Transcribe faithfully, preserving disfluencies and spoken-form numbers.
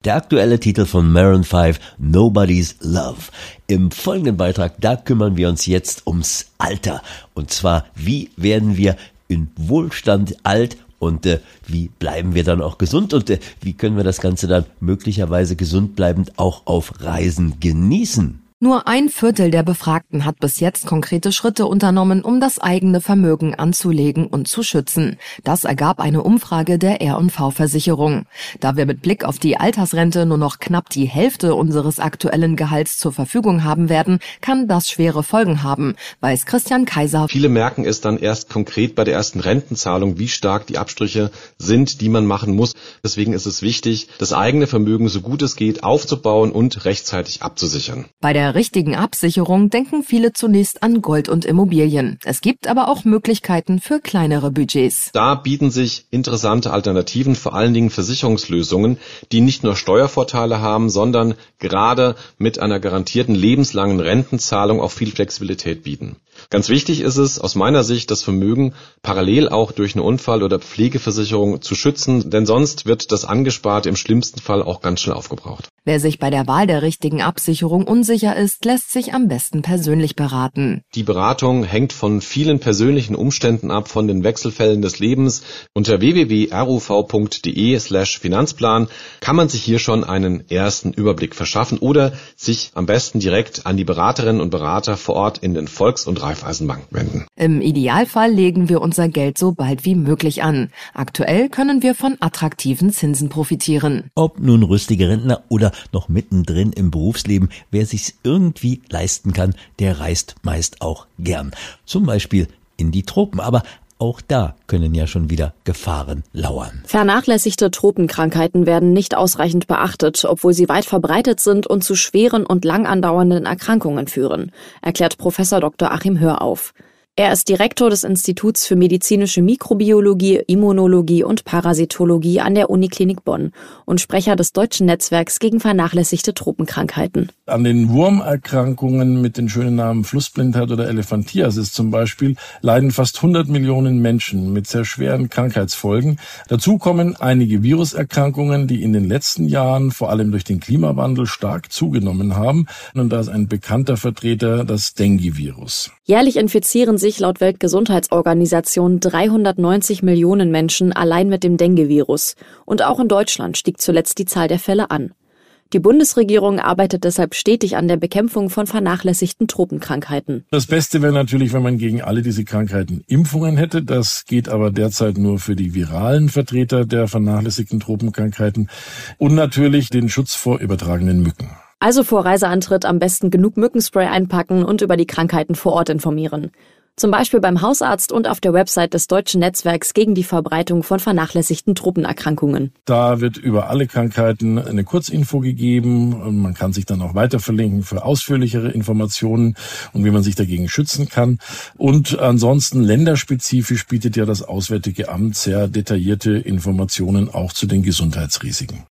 Der aktuelle Titel von Maroon fünf, Nobody's Love. Im folgenden Beitrag, da kümmern wir uns jetzt ums Alter. Und zwar, wie werden wir in Wohlstand alt und äh, wie bleiben wir dann auch gesund und äh, wie können wir das Ganze dann möglicherweise gesund bleibend auch auf Reisen genießen. Nur ein Viertel der Befragten hat bis jetzt konkrete Schritte unternommen, um das eigene Vermögen anzulegen und zu schützen. Das ergab eine Umfrage der R und V-Versicherung. Da wir mit Blick auf die Altersrente nur noch knapp die Hälfte unseres aktuellen Gehalts zur Verfügung haben werden, kann das schwere Folgen haben, weiß Christian Kaiser. Viele merken es dann erst konkret bei der ersten Rentenzahlung, wie stark die Abstriche sind, die man machen muss. Deswegen ist es wichtig, das eigene Vermögen so gut es geht aufzubauen und rechtzeitig abzusichern. Bei der richtigen Absicherung denken viele zunächst an Gold und Immobilien. Es gibt aber auch Möglichkeiten für kleinere Budgets. Da bieten sich interessante Alternativen, vor allen Dingen Versicherungslösungen, die nicht nur Steuervorteile haben, sondern gerade mit einer garantierten lebenslangen Rentenzahlung auch viel Flexibilität bieten. Ganz wichtig ist es aus meiner Sicht, das Vermögen parallel auch durch eine Unfall- oder Pflegeversicherung zu schützen, denn sonst wird das Angesparte im schlimmsten Fall auch ganz schnell aufgebraucht. Wer sich bei der Wahl der richtigen Absicherung unsicher ist, lässt sich am besten persönlich beraten. Die Beratung hängt von vielen persönlichen Umständen ab, von den Wechselfällen des Lebens. Unter w w w punkt r u v punkt d e slash Finanzplan kann man sich hier schon einen ersten Überblick verschaffen oder sich am besten direkt an die Beraterinnen und Berater vor Ort in den Volks- und Raiffeisenbanken wenden. Im Idealfall legen wir unser Geld so bald wie möglich an. Aktuell können wir von attraktiven Zinsen profitieren. Ob nun rüstige Rentner oder noch mittendrin im Berufsleben, wer sich's irgendwie leisten kann, der reist meist auch gern. Zum Beispiel in die Tropen, aber auch da können ja schon wieder Gefahren lauern. Vernachlässigte Tropenkrankheiten werden nicht ausreichend beachtet, obwohl sie weit verbreitet sind und zu schweren und lang andauernden Erkrankungen führen, erklärt Professor Doktor Achim Hörauf. Er ist Direktor des Instituts für medizinische Mikrobiologie, Immunologie und Parasitologie an der Uniklinik Bonn und Sprecher des Deutschen Netzwerks gegen vernachlässigte Tropenkrankheiten. An den Wurmerkrankungen mit den schönen Namen Flussblindheit oder Elephantiasis zum Beispiel leiden fast hundert Millionen Menschen mit sehr schweren Krankheitsfolgen. Dazu kommen einige Viruserkrankungen, die in den letzten Jahren vor allem durch den Klimawandel stark zugenommen haben. Und da ist ein bekannter Vertreter das Dengue-Virus. Jährlich infizieren sich laut Weltgesundheitsorganisation dreihundertneunzig Millionen Menschen allein mit dem Dengue-Virus. Und auch in Deutschland stieg zuletzt die Zahl der Fälle an. Die Bundesregierung arbeitet deshalb stetig an der Bekämpfung von vernachlässigten Tropenkrankheiten. Das Beste wäre natürlich, wenn man gegen alle diese Krankheiten Impfungen hätte. Das geht aber derzeit nur für die viralen Vertreter der vernachlässigten Tropenkrankheiten und natürlich den Schutz vor übertragenen Mücken. Also vor Reiseantritt am besten genug Mückenspray einpacken und über die Krankheiten vor Ort informieren. Zum Beispiel beim Hausarzt und auf der Website des Deutschen Netzwerks gegen die Verbreitung von vernachlässigten Tropenerkrankungen. Da wird über alle Krankheiten eine Kurzinfo gegeben und man kann sich dann auch weiter verlinken für ausführlichere Informationen und wie man sich dagegen schützen kann. Und ansonsten länderspezifisch bietet ja das Auswärtige Amt sehr detaillierte Informationen auch zu den Gesundheitsrisiken.